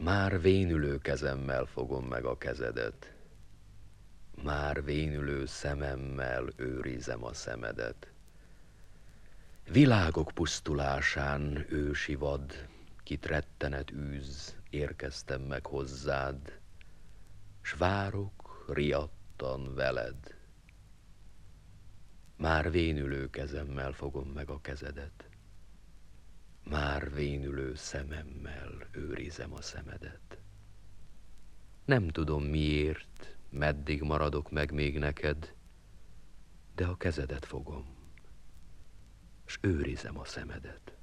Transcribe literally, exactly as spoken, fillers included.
Már vénülő kezemmel fogom meg a kezedet, már vénülő szememmel őrizem a szemedet. Világok pusztulásán, ősi vad, kit rettenet űz, érkeztem meg hozzád, s várok riadtan veled. Már vénülő kezemmel fogom meg a kezedet, már vénülő szememmel őrizem a szemedet. Nem tudom miért, meddig maradok meg még neked, de a kezedet fogom, s őrizem a szemedet.